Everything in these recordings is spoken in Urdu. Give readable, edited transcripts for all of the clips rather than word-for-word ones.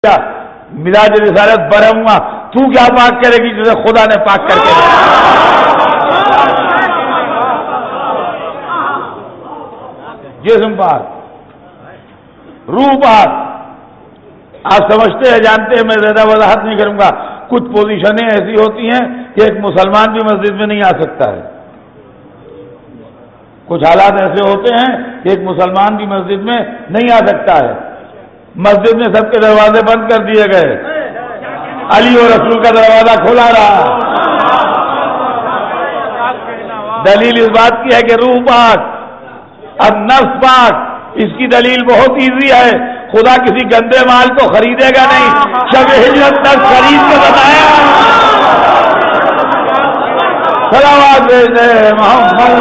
کیا مزاج رسالت برہم ہوا، تو کیا پاک کرے گی جسے خدا نے پاک کر کے جسم پاک، روح پاک. آپ سمجھتے ہیں، جانتے ہیں، میں زیادہ وضاحت نہیں کروں گا. کچھ پوزیشنیں ایسی ہوتی ہیں کہ ایک مسلمان بھی مسجد میں نہیں آ سکتا ہے. کچھ حالات ایسے ہوتے ہیں کہ ایک مسلمان بھی مسجد میں نہیں آ سکتا ہے. مسجد میں سب کے دروازے بند کر دیے گئے، علی اور رسول کا دروازہ کھلا رہا. دلیل اس بات کی ہے کہ روح پاک، اب نفس پاک. اس کی دلیل بہت ایزی ہے. خدا کسی گندے مال کو خریدے گا نہیں. شب ہجرت نفس خرید کے بتایا. صلوات بھیجے محمد.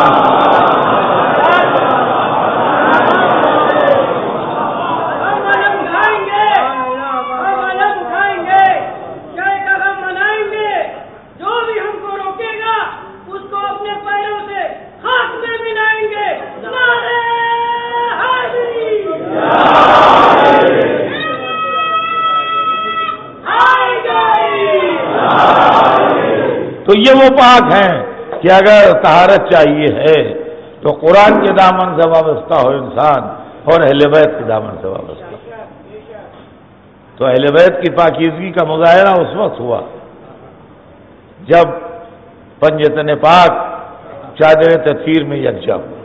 تو یہ وہ پاک ہیں کہ اگر طہارت چاہیے ہے تو قرآن کے دامن سے وابستہ ہو انسان، اور اہل بیت کے دامن سے وابستہ. تو اہل بیت کی پاکیزگی کا مظاہرہ اس وقت ہوا جب پنجتن پاک چادر تطہیر میں یکجا ہوا.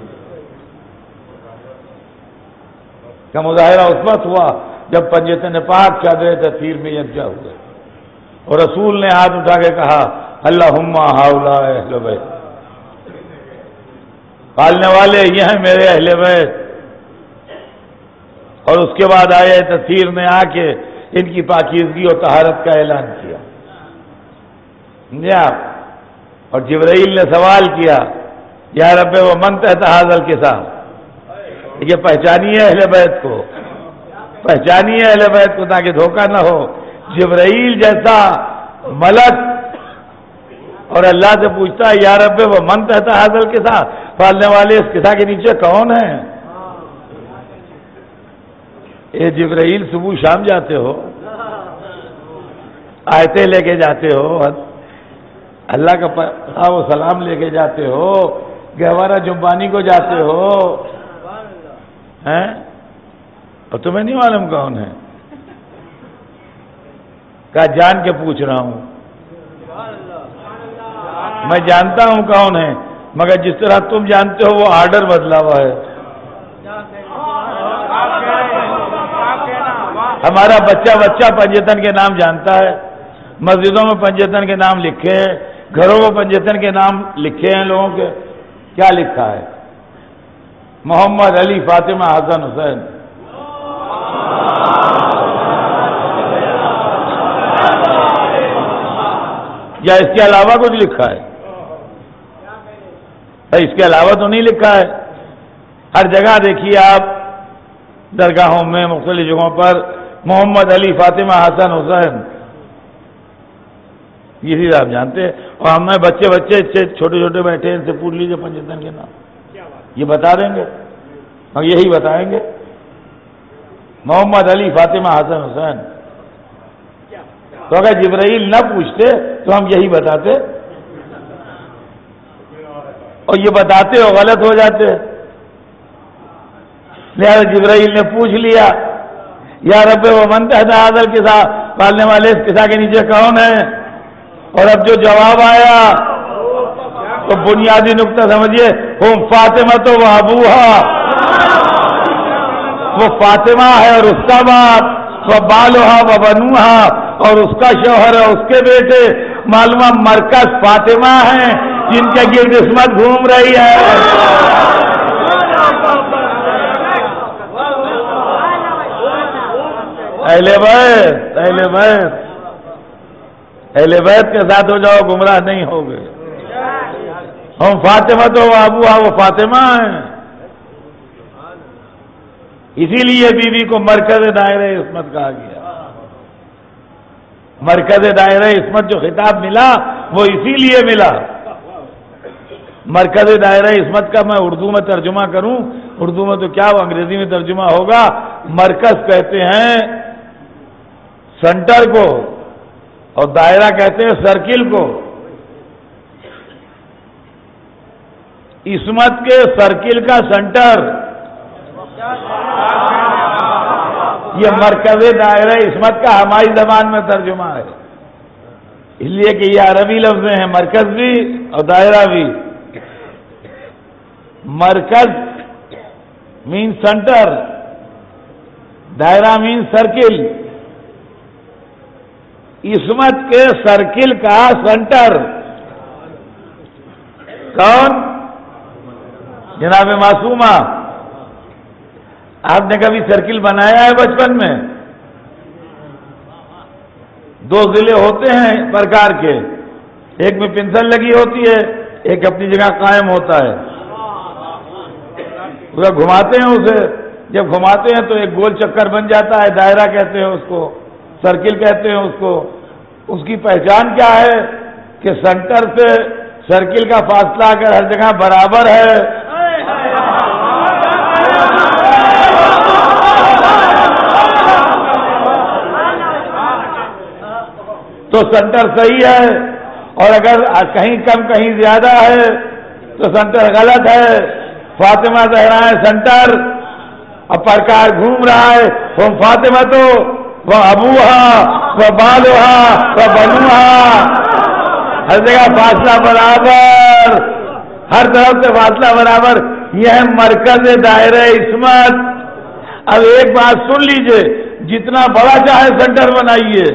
کا مظاہرہ اس وقت ہوا جب پنجتن پاک چادر تطہیر میں یکجا ہوئے، اور رسول نے ہاتھ اٹھا کے کہا اللہم ہؤلاء اہل بیت. پالنے والے یہ ہیں میرے اہل بیت. اور اس کے بعد آئے تطہیر نے آ کے ان کی پاکیزگی اور طہارت کا اعلان کیا. اور جبرائیل نے سوال کیا، یا رب و من تحت ھذا الکساء، یہ پہچانیے اہل بیت کو، پہچانیے اہل بیت کو تاکہ دھوکہ نہ ہو. جبرائیل جیسا ملک اور اللہ سے پوچھتا ہے یا رب و من تحت ھذا الکساء، پالنے والے اس کسا کے نیچے کون ہیں؟ اے جبرائیل صبح شام جاتے ہو، آیتیں لے کے جاتے ہو، اللہ کا و سلام لے کے جاتے ہو، گہوارہ جبانی کو جاتے ہو، ہیں؟ اور تمہیں نہیں معلوم کون ہے؟ کہا جان کے پوچھ رہا ہوں، میں جانتا ہوں کون ہے، مگر جس طرح تم جانتے ہو وہ آرڈر بدلا ہوا ہے. ہمارا بچہ پنجتن کے نام جانتا ہے، مسجدوں میں پنجتن کے نام لکھے ہیں، گھروں میں پنجتن کے نام لکھے ہیں لوگوں کے. کیا لکھا ہے؟ محمد، علی، فاطمہ، حسن، حسین. یا اس کے علاوہ کچھ لکھا ہے؟ اس کے علاوہ تو نہیں لکھا ہے. ہر جگہ دیکھیے آپ، درگاہوں میں، مختلف جگہوں پر محمد، علی، فاطمہ، حسن، حسین. یہ چیز آپ جانتے ہیں. اور ہمیں بچے چھوٹے چھوٹے بیٹھے ان سے پوچھ لیجیے پنجتن کے نام، یہ بتا دیں گے، اور یہی بتائیں گے محمد، علی، فاطمہ، حسن، حسین. تو اگر جبرائیل نہ پوچھتے تو ہم یہی بتاتے، اور یہ بتاتے ہو غلط ہو جاتے. لہذا جبرائیل نے پوچھ لیا یا رب و من تحت ھذا الکساء، پالنے والے اس کسا کے نیچے کون ہیں؟ اور اب جو جواب آیا تو بنیادی نقطہ سمجھیے، ہم فاطمہ تو وہ ابوہا، وہ فاطمہ ہے اور اس کا باپ، وہ بالوہا و بنوہا، اور اس کا شوہر ہے اس کے بیٹے. معلومہ مرکز فاطمہ ہیں جن کے گرد عصمت گھوم رہی ہے. اہل بیت، اہل بیت، اہل بیت کے ساتھ ہو جاؤ، گمراہ نہیں ہوگے. ہم فاطمہ تو وہ ابوہا، وہ فاطمہ ہیں. اسی لیے بیوی کو مرکز دائرہ عصمت کہا گیا. مرکز دائرہ عصمت جو خطاب ملا وہ اسی لیے ملا. مرکز دائرہ عصمت کا میں اردو میں ترجمہ کروں، اردو میں تو کیا، وہ انگریزی میں ترجمہ ہوگا. مرکز کہتے ہیں سینٹر کو اور دائرہ کہتے ہیں سرکل کو. عصمت کے سرکل کا سینٹر یہ مرکز دائرہ عصمت کا ہماری زبان میں ترجمہ ہے، اس لیے کہ یہ عربی لفظ ہیں، مرکز بھی اور دائرہ بھی. مرکز مین سینٹر، دائرہ مین سرکل. عصمت کے سرکل کا سینٹر کون؟ جناب معصومہ. آپ نے کبھی سرکل بنایا ہے بچپن میں؟ دو ضلع ہوتے ہیں پرکار کے، ایک میں پنسل لگی ہوتی ہے، ایک اپنی جگہ قائم ہوتا ہے. گھماتے ہیں اسے، جب گھماتے ہیں تو ایک گول چکر بن جاتا ہے، دائرہ کہتے ہیں اس کو، سرکل کہتے ہیں اس کو. اس کی پہچان کیا ہے کہ سینٹر سے سرکل کا فاصلہ اگر ہر جگہ برابر ہے تو سینٹر صحیح ہے، اور اگر کہیں کم کہیں زیادہ ہے تو سینٹر غلط ہے. فاطمہ زہرا ہے سینٹر، اب پرکار گھوم رہا ہے، وہ فاطمہ تو وہ ابوہا وہ بالوہا وہ بنوہا، ہر جگہ فاصلہ برابر، ہر طرف سے فاصلہ برابر. یہ ہے مرکز دائرہ عصمت. اب ایک بات سن لیجئے، جتنا بڑا چاہے سینٹر بنائیے،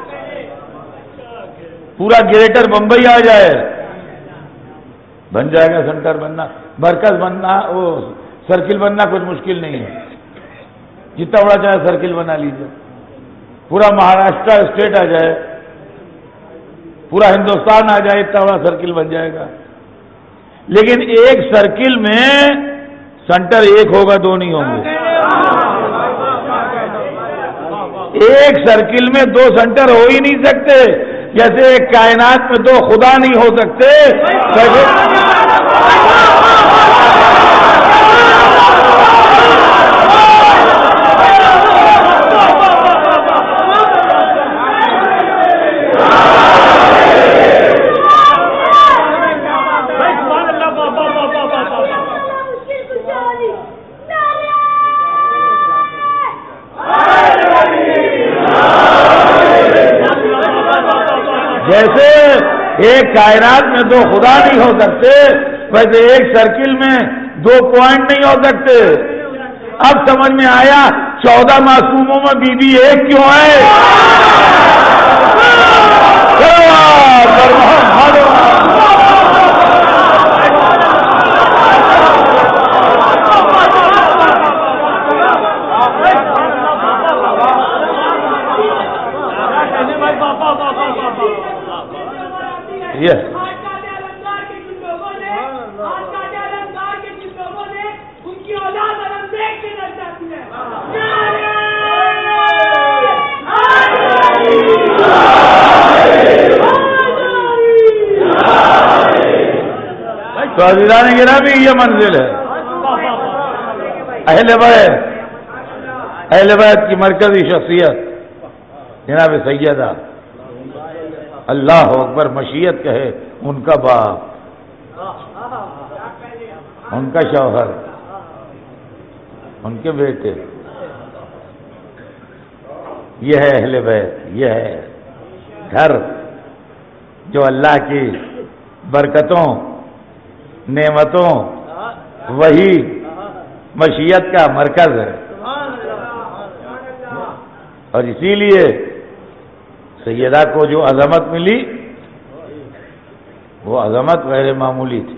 پورا گریٹر بمبئی آ جائے بن جائے گا. سینٹر بننا، مرکز بننا، وہ سرکل بننا کچھ مشکل نہیں ہے. جتنا بڑا چاہے سرکل بنا لیجیے، پورا مہاراشٹر اسٹیٹ آ جائے، پورا ہندوستان آ جائے، اتنا بڑا سرکل بن جائے گا. لیکن ایک سرکل میں سینٹر ایک ہوگا، دو نہیں ہوں گے. ایک سرکل میں دو سینٹر ہو ہی نہیں سکتے، جیسے ایک کائنات میں دو خدا نہیں ہو سکتے. جیسے ایک کائنات میں دو خدا نہیں ہو سکتے، ویسے ایک سرکل میں دو پوائنٹ نہیں ہو سکتے. اب سمجھ میں آیا 14 معصوموں میں بی بی ایک کیوں ہے؟ تو عزیزان گرامی یہ منزل ہے اہل بیت کی مرکزی شخصیت جناب سیدہ، اللہ اکبر، مشیت کہے ان کا باپ، ان کا شوہر، ان کے بیٹے. یہ ہے اہل بیت، یہ ہے گھر جو اللہ کی برکتوں، نعمتوں، وہی مشیت کا مرکز ہے. اور اسی لیے سیدہ کو جو عظمت ملی وہ عظمت غیر معمولی تھی.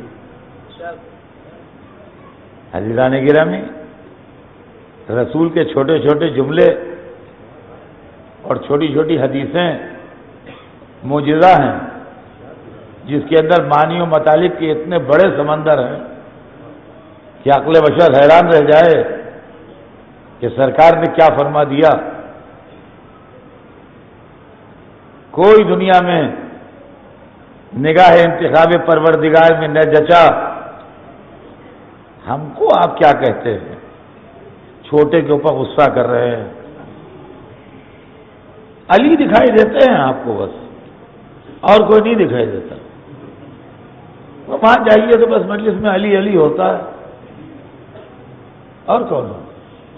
عزیزان گرامی، رسول کے چھوٹے چھوٹے جملے اور چھوٹی چھوٹی حدیثیں معجزہ ہیں، جس کے اندر معنی و مطالب کے اتنے بڑے سمندر ہیں کہ عقل بشر حیران رہ جائے کہ سرکار نے کیا فرما دیا. کوئی دنیا میں نگاہ انتخاب پروردگار میں نہ جچا. ہم کو آپ کیا کہتے ہیں؟ چھوٹے کے اوپر غصہ کر رہے ہیں. علی دکھائی دیتے ہیں آپ کو بس، اور کوئی نہیں دکھائی دیتا. وہاں جائیے تو بس مجلس میں علی علی ہوتا ہے، اور کون ہو؟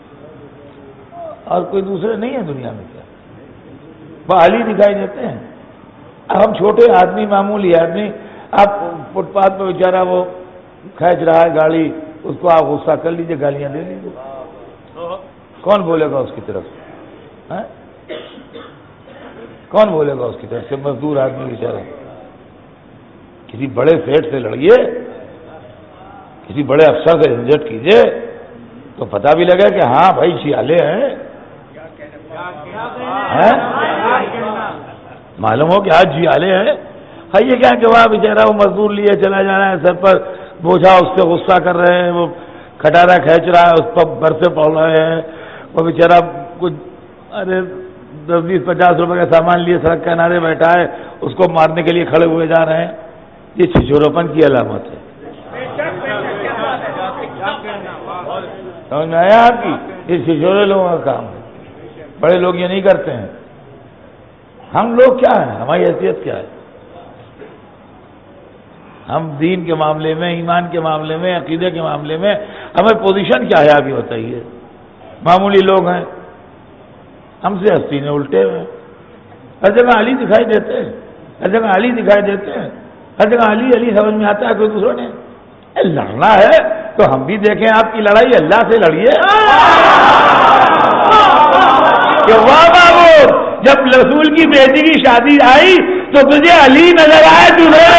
اور کوئی دوسرے نہیں ہے دنیا میں کیا؟ وہ علی دکھائی دیتے ہیں. اب ہم چھوٹے آدمی، معمولی آدمی، آپ فٹ پاتھ پہ بیچارہ وہ کھینچ رہا ہے گاڑی، اس کو آپ غصہ کر لیجیے، گالیاں دے لیجیے، کون بولے گا اس کی طرف؟ کون بولے گا اس کی طرف سے؟ مزدور آدمی بیچارہ. کسی بڑے سیٹ سے لڑیے، کسی بڑے افسر سے جھنجٹ کیجیے تو پتہ بھی لگے کہ ہاں بھائی شیالے ہیں. معلوم ہو کہ آج جیالے ہیں. یہ کیا کہ وہاں بیچارہ وہ مزدور لیے چلا جا رہا ہے، سر پر بوجھا، اس سے غصہ کر رہے ہیں، وہ کھٹارا کھینچ رہا ہے، اس پر برسے پڑ رہے ہیں، وہ بیچارہ کچھ 10-20-50 روپے کا سامان لیے سڑک کے کنارے بیٹھا ہے، اس کو مارنے کے لیے کھڑے ہوئے جا رہے ہیں. یہ چھچوراپن کی علامت ہے. سمجھ میں آیا آپ کی؟ یہ چھچورے لوگوں کا کام ہے، بڑے لوگ یہ نہیں کرتے ہیں. ہم لوگ کیا ہیں؟ ہماری حیثیت کیا ہے؟ ہم دین کے معاملے میں، ایمان کے معاملے میں، عقیدے کے معاملے میں ہمیں پوزیشن کیا ہے آپ یہ بتائیے؟ معمولی لوگ ہیں، ہم سے حسینے الٹے ہوئے. ہر جگہ علی دکھائی دیتے ہیں، ہر جگہ علی دکھائی دیتے ہیں، ہر جگہ علی علی سمجھ میں آتا ہے. کوئی دوسروں نے لڑنا ہے تو ہم بھی دیکھیں آپ کی لڑائی، اللہ سے لڑیے. کہ واہ بابو، جب رسول کی بیٹی کی شادی آئی تو تجھے علی نظر آئے تجھے.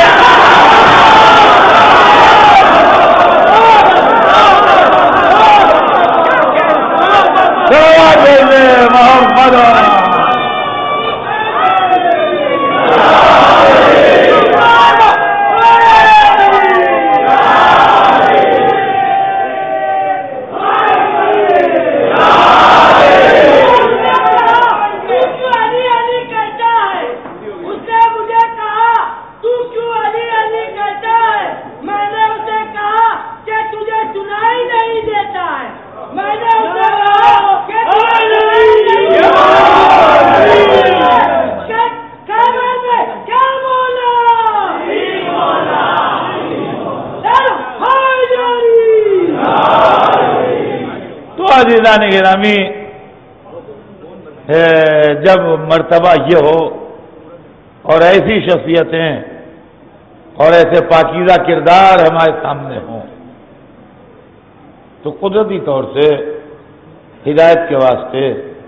محمد عزیزان گرامی، جب مرتبہ یہ ہو اور ایسی شخصیتیں اور ایسے پاکیزہ کردار ہمارے سامنے ہوں تو قدرتی طور سے ہدایت کے واسطے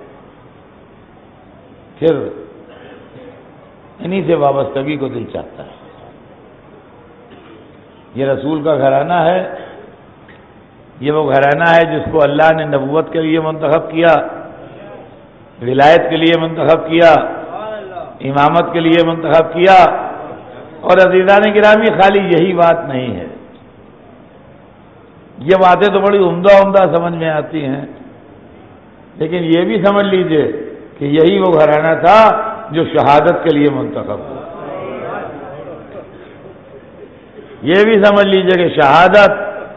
پھر انہی سے وابستگی کو دل چاہتا ہے. یہ رسول کا گھرانہ ہے، یہ وہ گھرانہ ہے جس کو اللہ نے نبوت کے لیے منتخب کیا، ولایت کے لیے منتخب کیا، امامت کے لیے منتخب کیا. اور عزیزان گرامی، خالی یہی بات نہیں ہے، یہ باتیں تو بڑی عمدہ عمدہ سمجھ میں آتی ہیں، لیکن یہ بھی سمجھ لیجئے کہ یہی وہ گھرانہ تھا جو شہادت کے لیے منتخب ہوا. یہ بھی سمجھ لیجئے کہ شہادت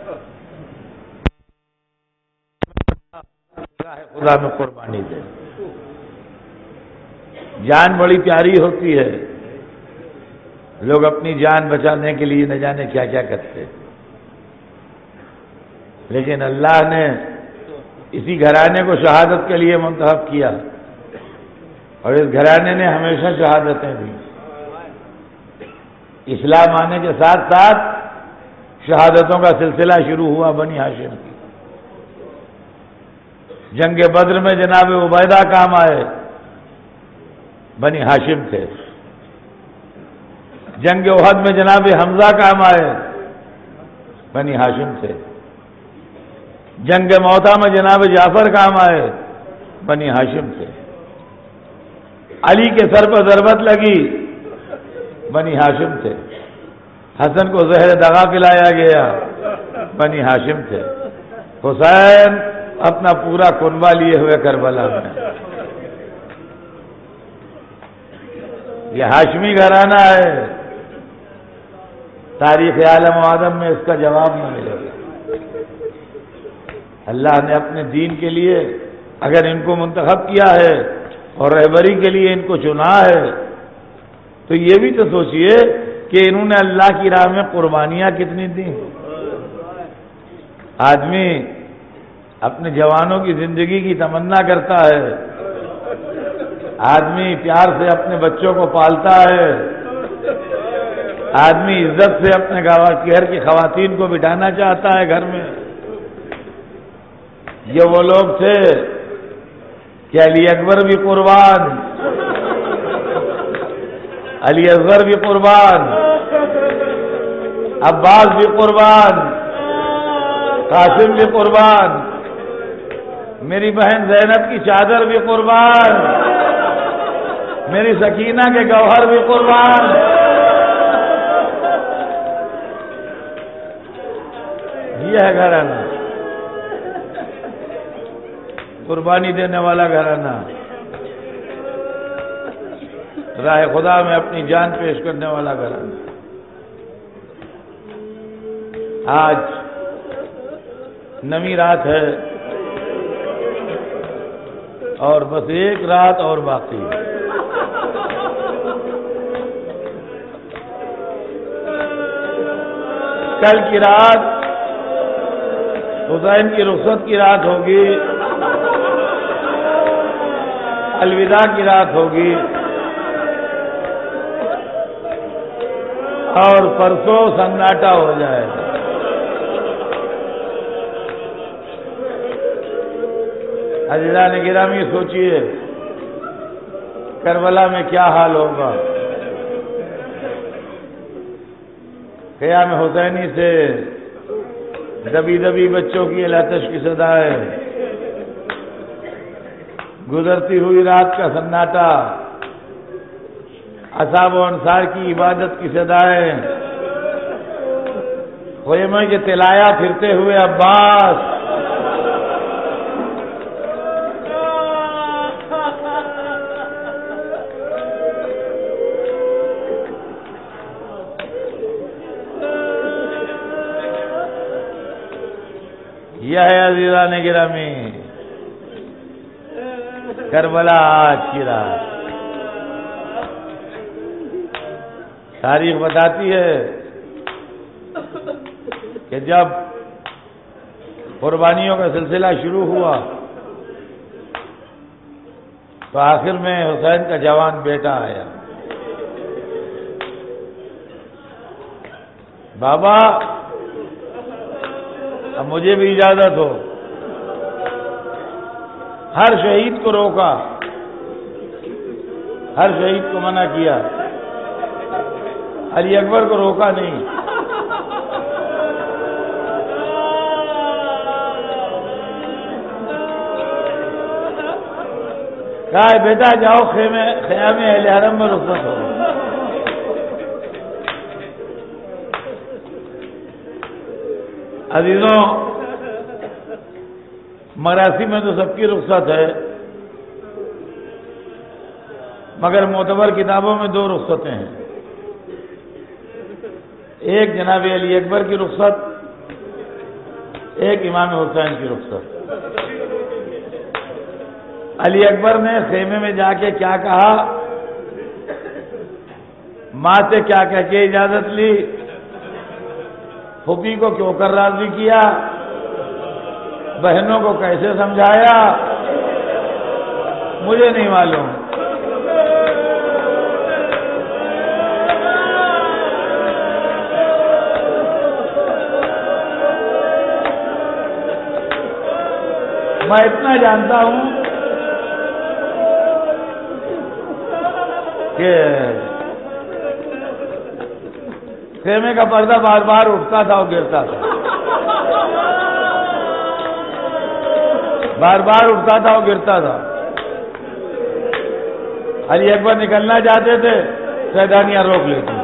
خدا میں قربانی دے. جان بڑی پیاری ہوتی ہے، لوگ اپنی جان بچانے کے لیے نہ جانے کیا کیا کرتے، لیکن اللہ نے اسی گھرانے کو شہادت کے لیے منتخب کیا، اور اس گھرانے نے ہمیشہ شہادتیں دی. اسلام آنے کے ساتھ ساتھ شہادتوں کا سلسلہ شروع ہوا بنی ہاشم کی. جنگ بدر میں جناب عبیدہ کام آئے، بنی ہاشم تھے. جنگ احد میں جناب حمزہ کام آئے، بنی ہاشم تھے. جنگ موتا میں جناب جعفر کام آئے، بنی ہاشم تھے. علی کے سر پر ضربت لگی، بنی ہاشم تھے. حسن کو زہر دغا پلایا گیا، بنی ہاشم تھے. حسین اپنا پورا کنبہ لیے ہوئے کربلا میں. یہ ہاشمی گھرانہ ہے، تاریخ عالم و آدم میں اس کا جواب نہ ملے گا. اللہ نے اپنے دین کے لیے اگر ان کو منتخب کیا ہے اور رہبری کے لیے ان کو چنا ہے، تو یہ بھی تو سوچئے کہ انہوں نے اللہ کی راہ میں قربانیاں کتنی دیں۔ آدمی اپنے جوانوں کی زندگی کی تمنا کرتا ہے، آدمی پیار سے اپنے بچوں کو پالتا ہے، آدمی عزت سے اپنے گھر کی خواتین کو بٹھانا چاہتا ہے گھر میں۔ یہ وہ لوگ تھے کہ علی اکبر بھی قربان، علی اصغر بھی قربان، عباس بھی قربان، قاسم بھی قربان، میری بہن زینب کی چادر بھی قربان، میری سکینہ کے گوہر بھی قربان۔ یہ ہے گھرانہ، قربانی دینے والا گھرانہ، راہ خدا میں اپنی جان پیش کرنے والا گھرانہ۔ آج نویں رات ہے اور بس ایک رات اور باقی ہے۔ کل کی رات حسین کی رخصت کی رات ہوگی، الوداع کی رات ہوگی، اور پرسوں سناٹا ہو جائے گا۔ عزیزان گرامی، سوچئے کربلا میں کیا حال ہوگا۔ قیام حسینی سے دبی دبی بچوں کی الاتش کی صدائیں، گزرتی ہوئی رات کا سناٹا، اصحاب و انصار کی عبادت کی صدائیں، خیمے کے تلایا پھرتے ہوئے عباس، یہ ہے عزیزان گرامی کربلا آج کی رات۔ تاریخ بتاتی ہے کہ جب قربانیوں کا سلسلہ شروع ہوا تو آخر میں حسین کا جوان بیٹا آیا، بابا اب مجھے بھی اجازت ہو۔ ہر شہید کو روکا، ہر شہید کو منع کیا، علی اکبر کو روکا نہیں۔ کہا بیٹا جاؤ خیام اہل حرم میں رخصت ہو۔ عزیزوں، مراسم میں تو سب کی رخصت ہے، مگر معتبر کتابوں میں دو رخصتیں ہیں، ایک جناب علی اکبر کی رخصت، ایک امام حسین کی رخصت۔ علی اکبر نے خیمے میں جا کے کیا کہا، ماں سے کیا کہہ کے اجازت لی، پھوپھی کو کیوں کر راضی کیا، بہنوں کو کیسے سمجھایا، مجھے نہیں معلوم۔ میں اتنا جانتا ہوں کہ خیمے کا پردہ بار بار اٹھتا تھا اور گرتا تھا، بار بار اٹھتا تھا اور گرتا تھا۔ علی اکبر نکلنا چاہتے تھے، سیدانیاں روک لیتی۔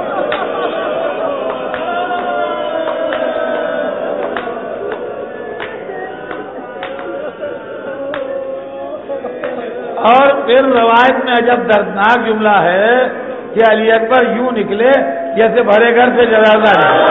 اور پھر روایت میں عجب دردناک جملہ ہے کہ علی اکبر یوں نکلے جیسے بھرے گھر سے جنازہ نکلے۔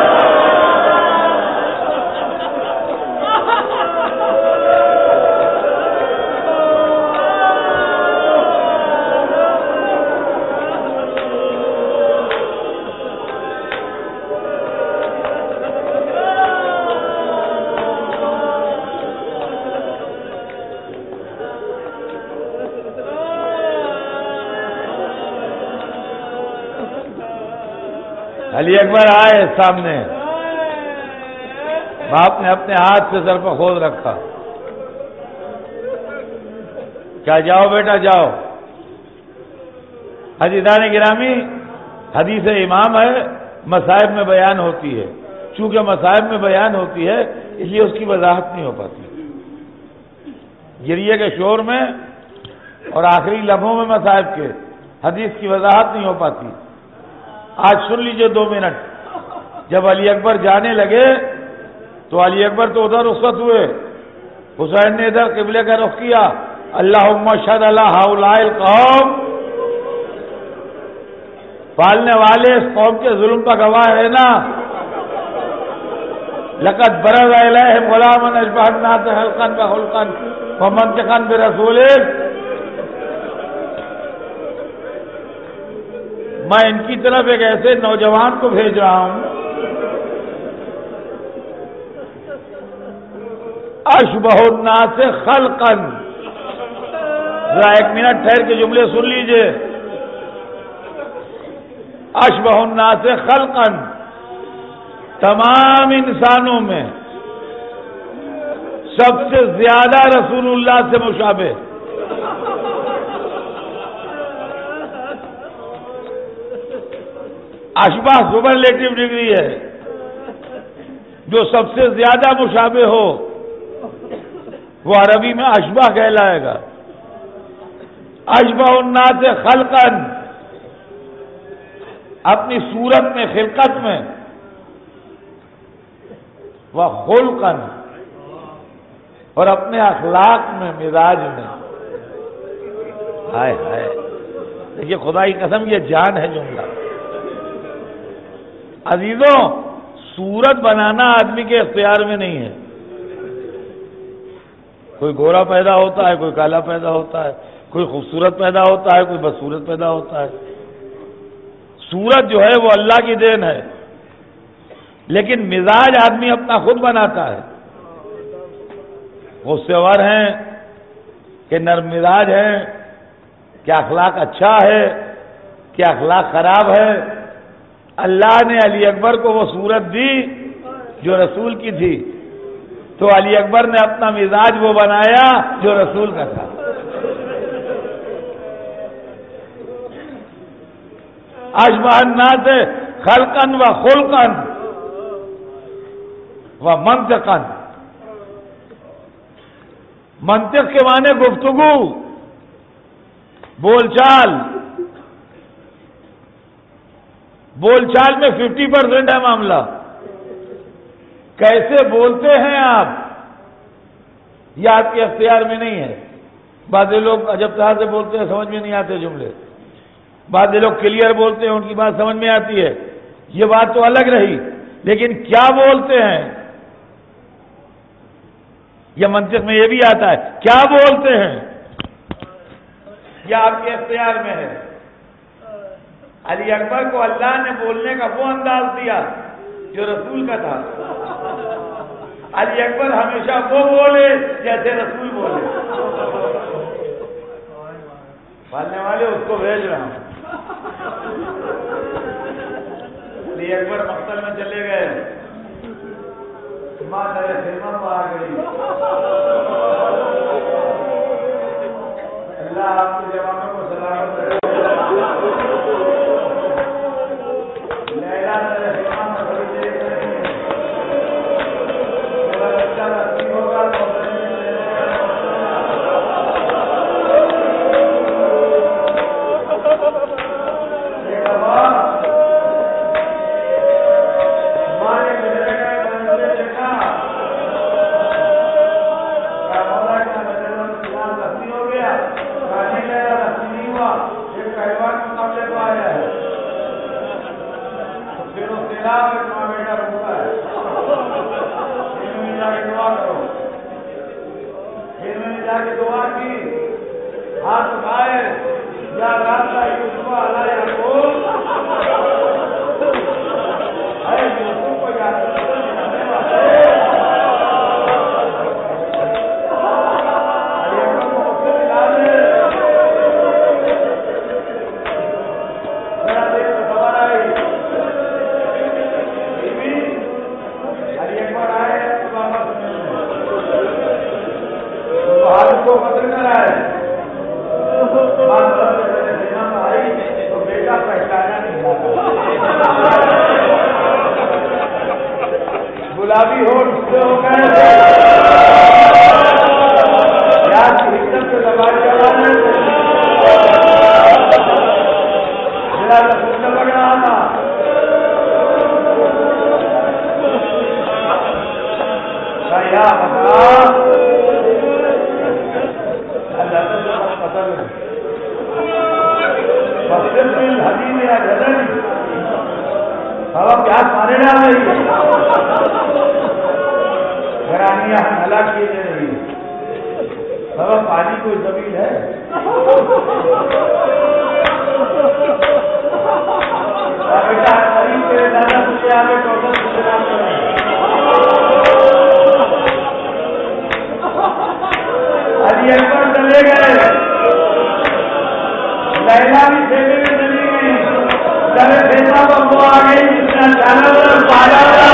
علی اکبر آئے سامنے، باپ نے اپنے ہاتھ سے سر پر کھود رکھا، کیا جاؤ بیٹا جاؤ۔ عزیزان گرامی، حدیث امام ہے، مصائب میں بیان ہوتی ہے، چونکہ مصائب میں بیان ہوتی ہے اس لیے اس کی وضاحت نہیں ہو پاتی، گریے کے شور میں اور آخری لمحوں میں مصائب کے حدیث کی وضاحت نہیں ہو پاتی۔ آج سن لیجئے 2 منٹ، جب علی اکبر جانے لگے تو علی اکبر تو ادھر رخصت ہوئے، حسین نے ادھر قبلے کا رخ کیا، اللہم اشہد علی ہؤلاء القوم، پالنے والے اس قوم کے ظلم پر گواہ ہے نا، لقد برز الیہم غلاما اشبہ الناس خلقا وخلقا ومنطقا برسول، میں ان کی طرف ایک ایسے نوجوان کو بھیج رہا ہوں اشبہ الناس خلقا، ذرا 1 منٹ ٹھہر کے جملے سن لیجئے، اشبہ الناس خلقا، تمام انسانوں میں سب سے زیادہ رسول اللہ سے مشابہ، اشبہ سپرلیٹو ڈگری ہے، جو سب سے زیادہ مشابہ ہو وہ عربی میں اشبہ کہلائے گا۔ اشبہ الناس خلقا، اپنی صورت میں، خلقت میں، وخلقا، اور اپنے اخلاق میں، مزاج میں، ہائے ہائے، دیکھیے خدا کی قسم یہ جان ہے جملہ۔ عزیزوں، صورت بنانا آدمی کے اختیار میں نہیں ہے، کوئی گورا پیدا ہوتا ہے، کوئی کالا پیدا ہوتا ہے، کوئی خوبصورت پیدا ہوتا ہے، کوئی بدصورت پیدا ہوتا ہے، صورت جو ہے وہ اللہ کی دین ہے، لیکن مزاج آدمی اپنا خود بناتا ہے، غصے ور ہیں کہ نرم مزاج ہیں، کیا اخلاق اچھا ہے، کیا اخلاق خراب ہے۔ اللہ نے علی اکبر کو وہ صورت دی جو رسول کی تھی، تو علی اکبر نے اپنا مزاج وہ بنایا جو رسول کا تھا۔ اشبہ الناس خلقا وخلقا ومنطقا، منطق کے معنی گفتگو، بول چال، بول چال میں 50% ہے معاملہ، کیسے بولتے ہیں آپ یہ آپ کے اختیار میں نہیں ہے۔ بعض لوگ عجب طرح سے بولتے ہیں، سمجھ میں نہیں آتے جملے، بعض لوگ کلیئر بولتے ہیں، ان کی بات سمجھ میں آتی ہے، یہ بات تو الگ رہی، لیکن کیا بولتے ہیں یہ منطق میں یہ بھی آتا ہے، کیا بولتے ہیں یہ آپ کے اختیار میں ہے۔ علی اکبر کو اللہ نے بولنے کا وہ انداز دیا جو رسول کا تھا، علی اکبر ہمیشہ وہ بولے جیسے رسول بولے۔ پالنے والے اس کو بھیج رہا ہوں۔ علی اکبر مقتل میں چلے گئے، ماں میرے خیمہ پہ آ گئی، اللہ آپ کے جوانوں کو سلامت رکھے۔ गुलाबी होठ उससे हो गए यार की हिम्मत से दबाई चढ़ाने मेरा रसूल लग रहा था या बता हदीन या जदन हवा प्यास मारे डाल रही है घरानियां हलाक किए दे रही है हवा पानी कोई जमीन है बेटा करीब तेरे दादा तुझे आगे टोटल तुझे नाम करें अली अकबर चले गए लैला भी खेमे में चली गई चले खेता पर वो आ गई जिसने जानवर पाला था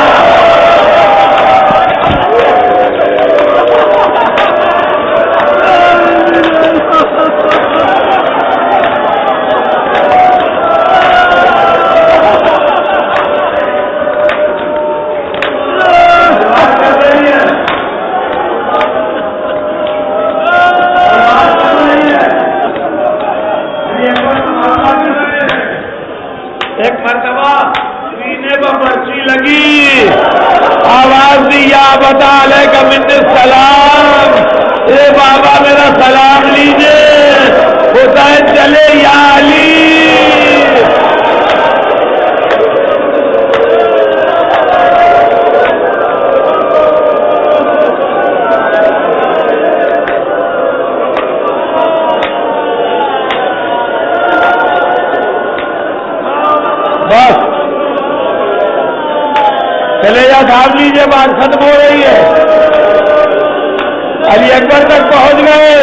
एक मरतबा सीने पर पर्ची लगी आवाज दी या बता अलैका मिन्नी सलाम ए बाबा मेरा सलाम लीजिए हुसैन चले या अली बस चले जा साहब लीजिए बात खत्म हो रही है अली अकबर तक पहुंच गए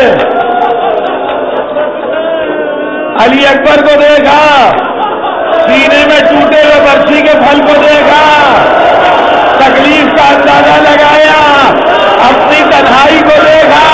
अली अकबर को देखा सीने में टूटे हुए बर्छी के फल को देखा तकलीफ का अंदाजा लगाया अपनी तन्हाई को देखा